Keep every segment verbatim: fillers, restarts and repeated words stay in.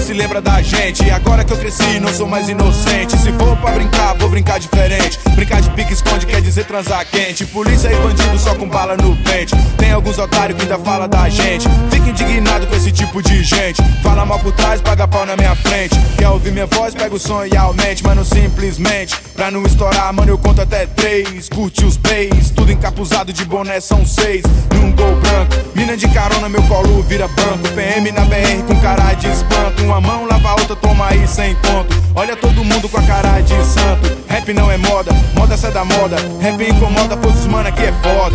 se lembra da gente. Agora que eu cresci, não sou mais inocente. Se for pra brincar, vou brincar diferente. Brincar de pique-esconde quer dizer transar quente. Polícia e bandido só com bala no pente. Tem alguns otários que ainda fala da gente. Fica indignado com esse tipo de gente. Fala mal por trás, paga pau na minha frente. Quer ouvir minha voz, pega o som e aumente. Mas não simplesmente, pra não estourar, mano, eu conto até três. Curte os bass, tudo encapuzado de boné, são seis. Num gol branco, mina de carona, meu colo vira banco. P M na B R com cara de espanto. Uma mão lava a outra, toma aí sem conto. Olha todo mundo com a cara de santo. Rap não é moda, moda sai da moda. Rap incomoda, pois os mano aqui é foda.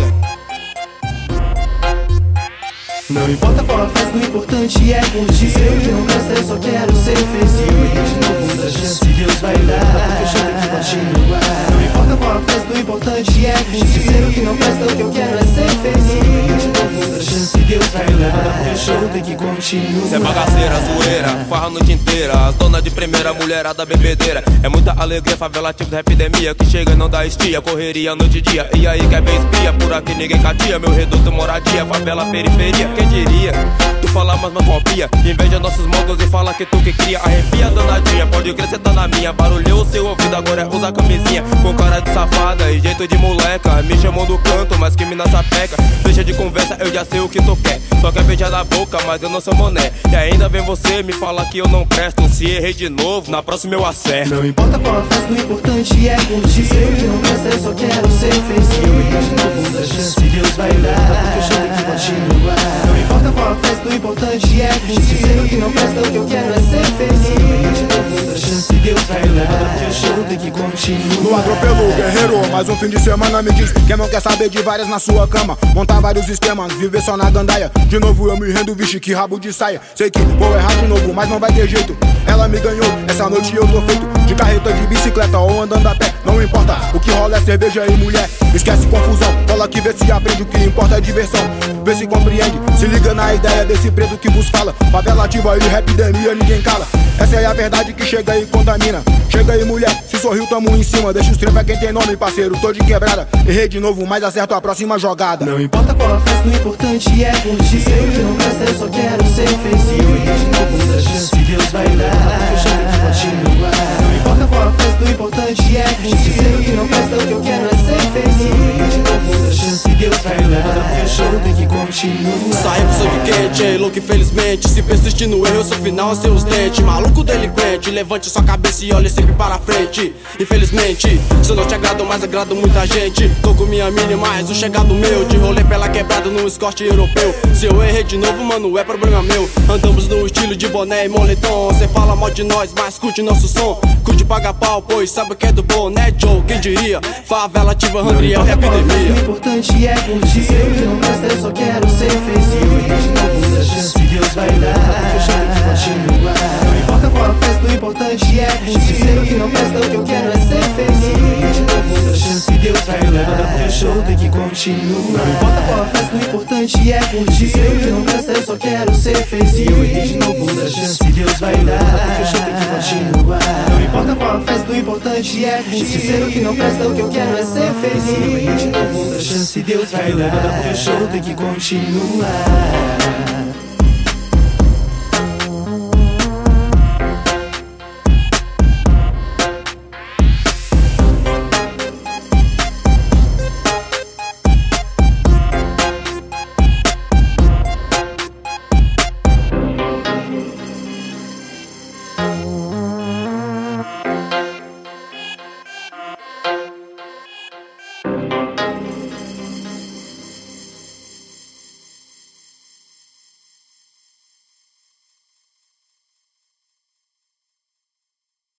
Não importa qual a festa, o importante é curtir. Sei que não presta, eu só quero ser feliz. E eu errei de novo da chance, Deus vai dar, porque o show tem que continuar. Não importa qual a festa, o importante é curtir. Sei que não presta, o que eu quero é ser feliz. E eu errei de novo da chance, Deus vai dar, porque o show tem que continuar. Cê é bagaceira, zoeira, farra a noite inteira. As donas de primeira, mulherada bebedeira. É muita alegria, favela tipo da epidemia. Que chega e não dá estia, correria noite e dia. E aí quer ver espia, por aqui ninguém catia. Meu reduto, moradia, favela, periferia. Quem diria? Tu fala mais uma copia. Inveja nossos mogos e fala que tu que cria. Arrepia danadinha, pode crer cê tá na minha. Barulhou o seu ouvido, agora é usa camisinha. Com cara de safada e jeito de moleca. Me chamou do canto, mas que mina sapeca. Deixa de conversa, eu já sei o que tu quer. Só quer beijar na boca, mas eu não sou mané. E ainda vem você me fala que eu não presto. Se errei de novo, na próxima eu acerto. Não importa qual a festa, o importante é curtir. Sei que não presta, eu só quero ser feliz. E eu errei de novo da chance, Deus vai dar, porque o show tem que continuar. Não importa qual a festa, o importante é curtir. Sei que não presta, o que eu quero é ser feliz. E eu errei de novo da chance, Deus vai dar, porque o show tem que continuar. No atropelo, guerreiro, mais um fim de semana me diz. Quem não quer saber de várias na sua cama. Montar vários esquemas, viver só na gandaia. De novo eu me rendo, vixe, que rabo de saia. Sei que vou errar de novo, mas não vai ter jeito. Ela me ganhou, essa noite eu tô feito. De carreta, de bicicleta ou andando a pé. Não importa, o que rola é cerveja e mulher. Esquece confusão, rola que vê se aprende. O que importa é diversão, vê se compreende. Se liga na ideia desse preto que vos fala. Favela ativa e rapidemia, ninguém cala. Essa é a verdade que chega e contamina. Chega aí mulher, se sorriu tamo em cima. Deixa os trem pra quem tem nome, parceiro, tô de quebrada. Errei de novo, mas acerto a próxima jogada. Não importa qual a festa, o importante é curtir. Sei que não presta, eu só quero ser feliz. E eu errei de novo da chance, Deus vai dar, porque o show tem que continuar. Não importa qual a festa, o importante é curtir. Sei que não presta, o que eu quero é ser feliz. E eu errei de novo da chance, Deus vai dar, porque o show tem que continuar. Saímos sangue quente, ei, louco, infelizmente. Se persistir no erro, eu sou final a seus dentes. Maluco delinquente, levante sua cabeça e olhe sempre para frente. Infelizmente, se eu não te agrado, mas agrado muita gente. Tô com minha mini, mas o chegado meu. De rolê pela quebrada num escorte europeu. Se eu errei de novo, mano, é problema meu. Andamos no estilo de boné e moletom. Cê fala mal de nós, mas curte nosso som. Curte paga pau, pois sabe que é do bom, né, Joe? Quem diria? Favela ativa, Randriel é epidemia. O importante é curtir. Sei que não presta, eu só quero ser feliz. E eu errei de novo da chance, Deus vai dar, porque o show tem que continuar. Não importa qual a festa, o importante é curtir. Sei que não presta, o que eu quero é ser feliz. E eu errei de novo da chance, Deus vai dar, porque o show tem que continuar. Não importa qual a festa, o importante é curtir. Sei que não presta, eu só quero ser feliz. E eu errei de novo da chance, Deus vai dar, porque o show tem que continuar. Não importa qual a festa, o importante é curtir. Sei que não presta, o que eu quero é ser feliz. E eu errei de novo da chance, Deus vai dar, porque o show tem que continuar.